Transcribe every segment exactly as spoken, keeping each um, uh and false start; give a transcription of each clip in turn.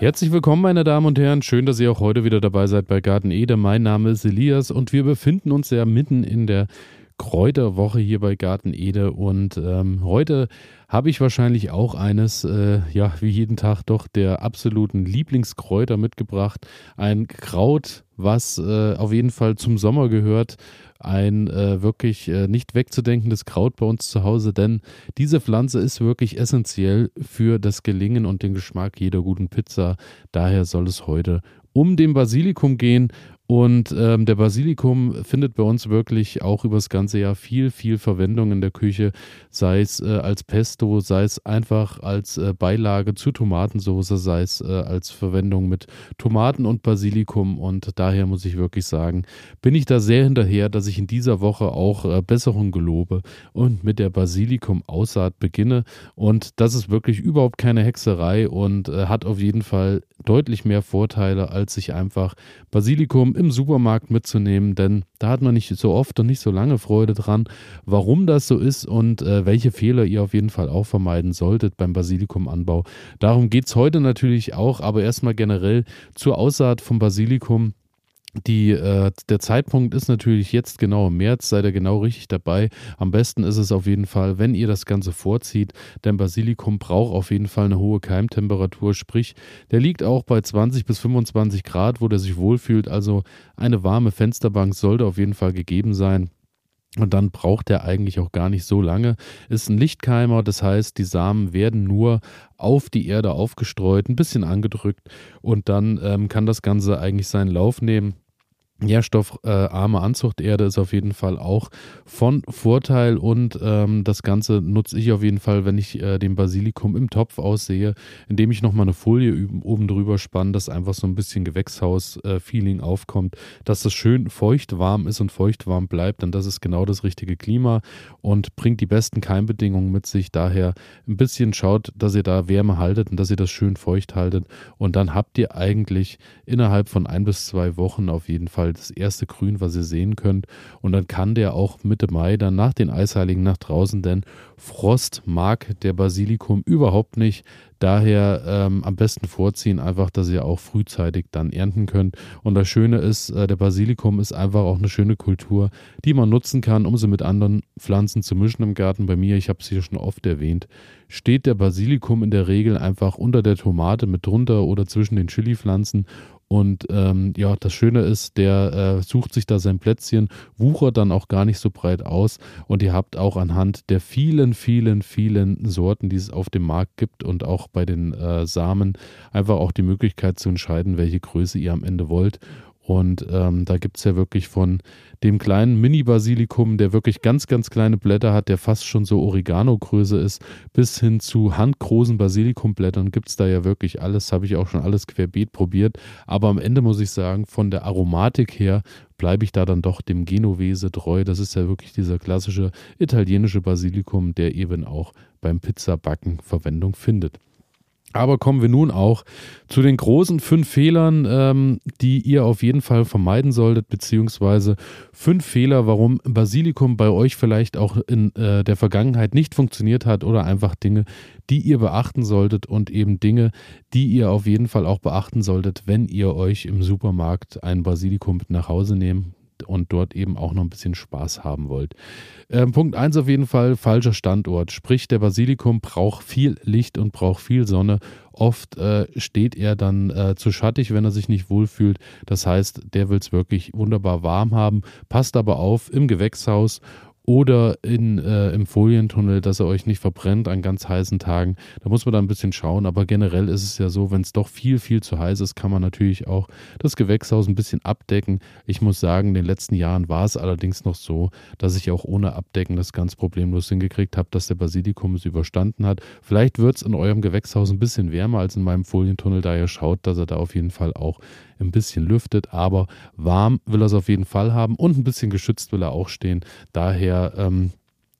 Herzlich willkommen, meine Damen und Herren. Schön, dass ihr auch heute wieder dabei seid bei Garten Ede. Mein Name ist Elias und wir befinden uns ja mitten in der Kräuterwoche hier bei Garten Ede. Und ähm, heute habe ich wahrscheinlich auch eines, äh, ja, wie jeden Tag doch der absoluten Lieblingskräuter mitgebracht. Ein Kraut, was äh, auf jeden Fall zum Sommer gehört. Ein äh, wirklich äh, nicht wegzudenkendes Kraut bei uns zu Hause, denn diese Pflanze ist wirklich essentiell für das Gelingen und den Geschmack jeder guten Pizza. Daher soll es heute um den Basilikum gehen. Und ähm, der Basilikum findet bei uns wirklich auch über das ganze Jahr viel, viel Verwendung in der Küche, sei es äh, als Pesto, sei es einfach als äh, Beilage zu Tomatensauce, sei es äh, als Verwendung mit Tomaten und Basilikum. Und daher muss ich wirklich sagen, bin ich da sehr hinterher, dass ich in dieser Woche auch äh, Besserung gelobe und mit der Basilikum-Aussaat beginne. Und das ist wirklich überhaupt keine Hexerei und äh, hat auf jeden Fall deutlich mehr Vorteile, als sich einfach Basilikum im Supermarkt mitzunehmen, denn da hat man nicht so oft und nicht so lange Freude dran, warum das so ist und äh, welche Fehler ihr auf jeden Fall auch vermeiden solltet beim Basilikumanbau. Darum geht es heute natürlich auch, aber erstmal generell zur Aussaat vom Basilikum. Die, äh, der Zeitpunkt ist natürlich jetzt genau im März, seid ihr genau richtig dabei. Am besten ist es auf jeden Fall, wenn ihr das Ganze vorzieht, denn Basilikum braucht auf jeden Fall eine hohe Keimtemperatur, sprich, der liegt auch bei zwanzig bis fünfundzwanzig Grad, wo der sich wohlfühlt, also eine warme Fensterbank sollte auf jeden Fall gegeben sein. Und dann braucht er eigentlich auch gar nicht so lange. Ist ein Lichtkeimer, das heißt, die Samen werden nur auf die Erde aufgestreut, ein bisschen angedrückt und dann ähm, kann das Ganze eigentlich seinen Lauf nehmen. Nährstoffarme Anzuchterde ist auf jeden Fall auch von Vorteil und ähm, das Ganze nutze ich auf jeden Fall, wenn ich äh, den Basilikum im Topf aussehe, indem ich nochmal eine Folie oben drüber spanne, dass einfach so ein bisschen Gewächshaus-Feeling aufkommt, dass das schön feucht warm ist und feucht warm bleibt, denn das ist genau das richtige Klima und bringt die besten Keimbedingungen mit sich. Daher ein bisschen schaut, dass ihr da Wärme haltet und dass ihr das schön feucht haltet und dann habt ihr eigentlich innerhalb von ein bis zwei Wochen auf jeden Fall das erste Grün, was ihr sehen könnt. Und dann kann der auch Mitte Mai dann nach den Eisheiligen nach draußen, denn Frost mag der Basilikum überhaupt nicht. Daher ähm, am besten vorziehen, einfach, dass ihr auch frühzeitig dann ernten könnt. Und das Schöne ist, äh, der Basilikum ist einfach auch eine schöne Kultur, die man nutzen kann, um sie mit anderen Pflanzen zu mischen im Garten. Bei mir, ich habe es hier schon oft erwähnt, steht der Basilikum in der Regel einfach unter der Tomate mit drunter oder zwischen den Chili-Pflanzen. Und ähm, ja, das Schöne ist, der äh, sucht sich da sein Plätzchen, wuchert dann auch gar nicht so breit aus und ihr habt auch anhand der vielen, vielen, vielen Sorten, die es auf dem Markt gibt und auch bei den äh, Samen einfach auch die Möglichkeit zu entscheiden, welche Größe ihr am Ende wollt. Und ähm, da gibt es ja wirklich von dem kleinen Mini-Basilikum, der wirklich ganz, ganz kleine Blätter hat, der fast schon so Oregano-Größe ist, bis hin zu handgroßen Basilikumblättern gibt es da ja wirklich alles, habe ich auch schon alles querbeet probiert. Aber am Ende muss ich sagen, von der Aromatik her bleibe ich da dann doch dem Genovese treu. Das ist ja wirklich dieser klassische italienische Basilikum, der eben auch beim Pizzabacken Verwendung findet. Aber kommen wir nun auch zu den großen fünf Fehlern, ähm, die ihr auf jeden Fall vermeiden solltet, beziehungsweise fünf Fehler, warum Basilikum bei euch vielleicht auch in äh, der Vergangenheit nicht funktioniert hat oder einfach Dinge, die ihr beachten solltet und eben Dinge, die ihr auf jeden Fall auch beachten solltet, wenn ihr euch im Supermarkt ein Basilikum mit nach Hause nehmt und dort eben auch noch ein bisschen Spaß haben wollt. Ähm, Punkt eins auf jeden Fall, falscher Standort. Sprich, der Basilikum braucht viel Licht und braucht viel Sonne. Oft äh, steht er dann äh, zu schattig, wenn er sich nicht wohlfühlt. Das heißt, der will es wirklich wunderbar warm haben. Passt aber auf, im Gewächshaus oder in, äh, im Folientunnel, dass er euch nicht verbrennt an ganz heißen Tagen. Da muss man da ein bisschen schauen, aber generell ist es ja so, wenn es doch viel, viel zu heiß ist, kann man natürlich auch das Gewächshaus ein bisschen abdecken. Ich muss sagen, in den letzten Jahren war es allerdings noch so, dass ich auch ohne Abdecken das ganz problemlos hingekriegt habe, dass der Basilikum es überstanden hat. Vielleicht wird es in eurem Gewächshaus ein bisschen wärmer als in meinem Folientunnel, da ihr schaut, dass er da auf jeden Fall auch ein bisschen lüftet, aber warm will er es auf jeden Fall haben und ein bisschen geschützt will er auch stehen. Daher ähm,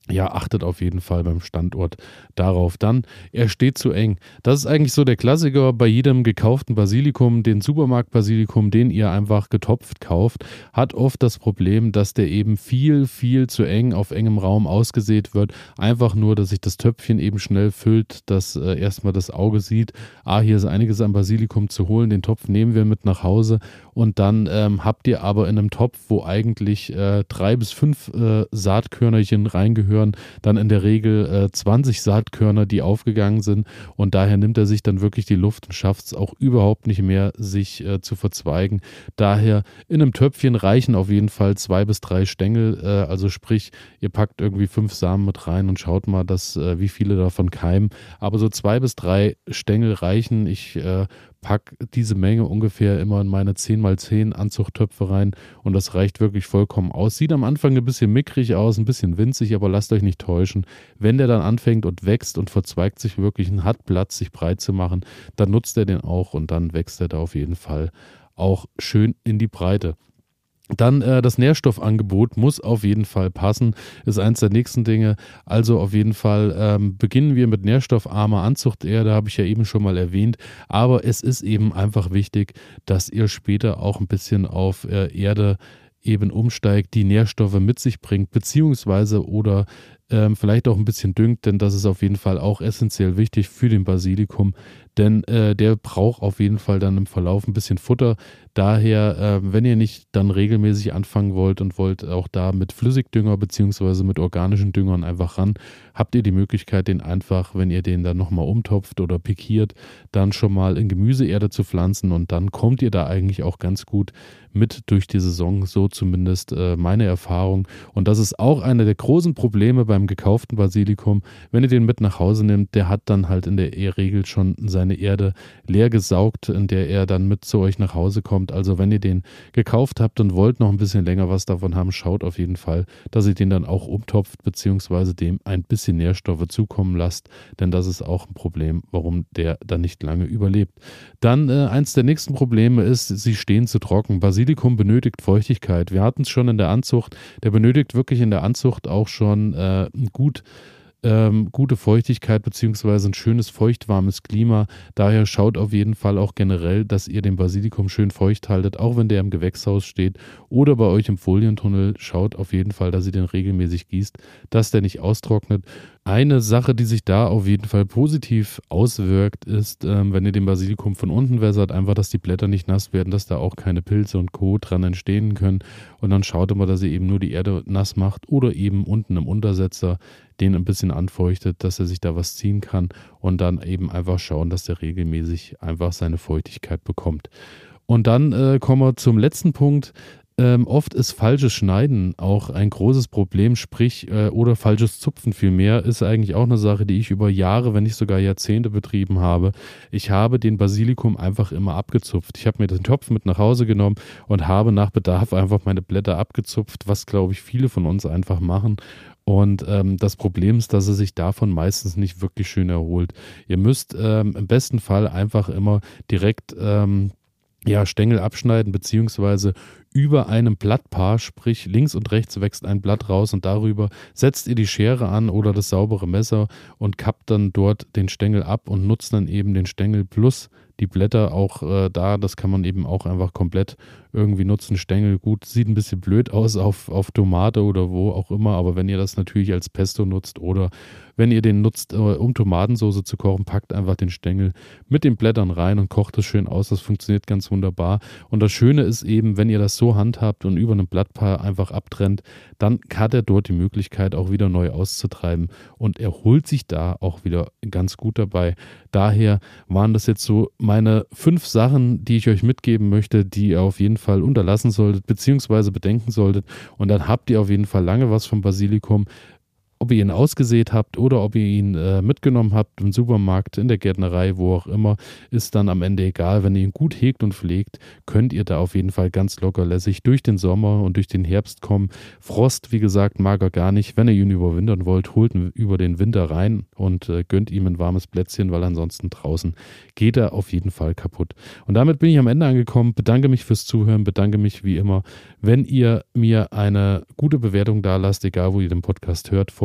Ja, achtet auf jeden Fall beim Standort darauf. Dann, er steht zu eng. Das ist eigentlich so der Klassiker bei jedem gekauften Basilikum. Den Supermarkt-Basilikum, den ihr einfach getopft kauft, hat oft das Problem, dass der eben viel, viel zu eng auf engem Raum ausgesät wird. Einfach nur, dass sich das Töpfchen eben schnell füllt, dass äh, erstmal das Auge sieht, ah, hier ist einiges an Basilikum zu holen, den Topf nehmen wir mit nach Hause. Und dann ähm, habt ihr aber in einem Topf, wo eigentlich äh, drei bis fünf äh, Saatkörnerchen reingehören, dann in der Regel äh, zwanzig Saatkörner, die aufgegangen sind, und daher nimmt er sich dann wirklich die Luft und schafft es auch überhaupt nicht mehr, sich äh, zu verzweigen. Daher in einem Töpfchen reichen auf jeden Fall zwei bis drei Stängel, äh, also sprich, ihr packt irgendwie fünf Samen mit rein und schaut mal, dass, äh, wie viele davon keimen, aber so zwei bis drei Stängel reichen. Ich äh, pack diese Menge ungefähr immer in meine zehn mal zehn Anzuchttöpfe rein und das reicht wirklich vollkommen aus. Sieht am Anfang ein bisschen mickrig aus, ein bisschen winzig, aber lasst euch nicht täuschen. Wenn der dann anfängt und wächst und verzweigt sich wirklich und hat Platz, sich breit zu machen, dann nutzt er den auch und dann wächst er da auf jeden Fall auch schön in die Breite. Dann äh, das Nährstoffangebot muss auf jeden Fall passen, ist eins der nächsten Dinge. Also auf jeden Fall ähm, beginnen wir mit nährstoffarmer Anzuchterde, habe ich ja eben schon mal erwähnt. Aber es ist eben einfach wichtig, dass ihr später auch ein bisschen auf äh, Erde eben umsteigt, die Nährstoffe mit sich bringt, beziehungsweise oder ähm, vielleicht auch ein bisschen düngt, denn das ist auf jeden Fall auch essentiell wichtig für den Basilikum, denn äh, der braucht auf jeden Fall dann im Verlauf ein bisschen Futter. Daher, äh, wenn ihr nicht dann regelmäßig anfangen wollt und wollt auch da mit Flüssigdünger beziehungsweise mit organischen Düngern einfach ran, habt ihr die Möglichkeit, den einfach, wenn ihr den dann nochmal umtopft oder pikiert, dann schon mal in Gemüseerde zu pflanzen und dann kommt ihr da eigentlich auch ganz gut mit durch die Saison, so zumindest äh, meine Erfahrung. Und das ist auch einer der großen Probleme beim gekauften Basilikum. Wenn ihr den mit nach Hause nehmt, der hat dann halt in der Regel schon seine Erde leer gesaugt, in der er dann mit zu euch nach Hause kommt. Also wenn ihr den gekauft habt und wollt noch ein bisschen länger was davon haben, schaut auf jeden Fall, dass ihr den dann auch umtopft, beziehungsweise dem ein bisschen Nährstoffe zukommen lasst, denn das ist auch ein Problem, warum der dann nicht lange überlebt. Dann äh, eins der nächsten Probleme ist, sie stehen zu trocken. Basilikum benötigt Feuchtigkeit. Wir hatten es schon in der Anzucht, der benötigt wirklich in der Anzucht auch schon äh, gut Ähm, gute Feuchtigkeit beziehungsweise ein schönes feuchtwarmes Klima. Daher schaut auf jeden Fall auch generell, dass ihr den Basilikum schön feucht haltet, auch wenn der im Gewächshaus steht oder bei euch im Folientunnel. Schaut auf jeden Fall, dass ihr den regelmäßig gießt, dass der nicht austrocknet. Eine Sache, die sich da auf jeden Fall positiv auswirkt, ist, ähm, wenn ihr den Basilikum von unten wässert, einfach, dass die Blätter nicht nass werden, dass da auch keine Pilze und Co. dran entstehen können. Und dann schaut immer, dass ihr eben nur die Erde nass macht oder eben unten im Untersetzer den ein bisschen anfeuchtet, dass er sich da was ziehen kann und dann eben einfach schauen, dass der regelmäßig einfach seine Feuchtigkeit bekommt. Und dann äh, kommen wir zum letzten Punkt. Ähm, oft ist falsches Schneiden auch ein großes Problem, sprich, äh, oder falsches Zupfen vielmehr, ist eigentlich auch eine Sache, die ich über Jahre, wenn nicht sogar Jahrzehnte betrieben habe. Ich habe den Basilikum einfach immer abgezupft. Ich habe mir den Topf mit nach Hause genommen und habe nach Bedarf einfach meine Blätter abgezupft, was, glaube ich, viele von uns einfach machen. Und ähm, das Problem ist, dass er sich davon meistens nicht wirklich schön erholt. Ihr müsst ähm, im besten Fall einfach immer direkt ähm, ja, Stängel abschneiden, beziehungsweise über einem Blattpaar, sprich links und rechts wächst ein Blatt raus und darüber setzt ihr die Schere an oder das saubere Messer und kappt dann dort den Stängel ab und nutzt dann eben den Stängel plus die Blätter auch äh, da. Das kann man eben auch einfach komplett irgendwie nutzen. Stängel, gut, sieht ein bisschen blöd aus auf, auf Tomate oder wo auch immer, aber wenn ihr das natürlich als Pesto nutzt oder wenn ihr den nutzt, äh, um Tomatensauce zu kochen, packt einfach den Stängel mit den Blättern rein und kocht es schön aus. Das funktioniert ganz wunderbar. Und das Schöne ist eben, wenn ihr das so handhabt und über einem Blattpaar einfach abtrennt, dann hat er dort die Möglichkeit, auch wieder neu auszutreiben und er holt sich da auch wieder ganz gut dabei. Daher waren das jetzt so meine fünf Sachen, die ich euch mitgeben möchte, die ihr auf jeden Fall unterlassen solltet, beziehungsweise bedenken solltet. Und dann habt ihr auf jeden Fall lange was vom Basilikum. Ob ihr ihn ausgesät habt oder ob ihr ihn äh, mitgenommen habt im Supermarkt, in der Gärtnerei, wo auch immer, ist dann am Ende egal. Wenn ihr ihn gut hegt und pflegt, könnt ihr da auf jeden Fall ganz lockerlässig durch den Sommer und durch den Herbst kommen. Frost, wie gesagt, mag er gar nicht. Wenn ihr ihn überwintern wollt, holt ihn über den Winter rein und äh, gönnt ihm ein warmes Plätzchen, weil ansonsten draußen geht er auf jeden Fall kaputt. Und damit bin ich am Ende angekommen. Bedanke mich fürs Zuhören, bedanke mich wie immer, wenn ihr mir eine gute Bewertung da lasst, egal wo ihr den Podcast hört. Folgt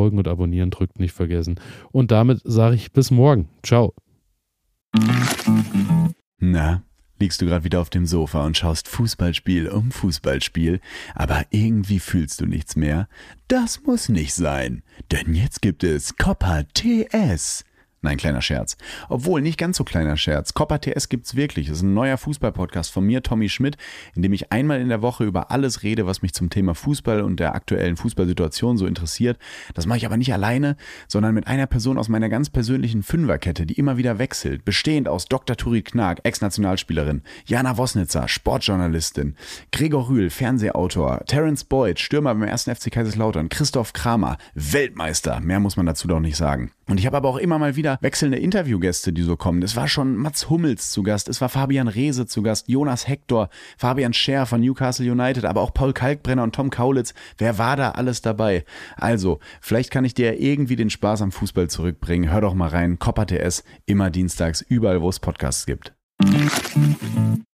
folgen und abonnieren drückt nicht vergessen. Und damit sage ich bis morgen. Ciao. Na, liegst du gerade wieder auf dem Sofa und schaust Fußballspiel um Fußballspiel, aber irgendwie fühlst du nichts mehr? Das muss nicht sein, denn jetzt gibt es Copa T S. Nein, kleiner Scherz. Obwohl, nicht ganz so kleiner Scherz. Copa T S gibt's wirklich. Das ist ein neuer Fußball-Podcast von mir, Tommy Schmidt, in dem ich einmal in der Woche über alles rede, was mich zum Thema Fußball und der aktuellen Fußballsituation so interessiert. Das mache ich aber nicht alleine, sondern mit einer Person aus meiner ganz persönlichen Fünferkette, die immer wieder wechselt, bestehend aus Doktor Turit Knag, Ex-Nationalspielerin, Jana Wosnitzer, Sportjournalistin, Gregor Rühl, Fernsehautor, Terence Boyd, Stürmer beim ersten F C Kaiserslautern, Christoph Kramer, Weltmeister. Mehr muss man dazu doch nicht sagen. Und ich habe aber auch immer mal wieder wechselnde Interviewgäste, die so kommen. Es war schon Mats Hummels zu Gast, es war Fabian Reese zu Gast, Jonas Hector, Fabian Scher von Newcastle United, aber auch Paul Kalkbrenner und Tom Kaulitz. Wer war da alles dabei? Also, vielleicht kann ich dir irgendwie den Spaß am Fußball zurückbringen. Hör doch mal rein, Copa T S, immer dienstags, überall wo es Podcasts gibt.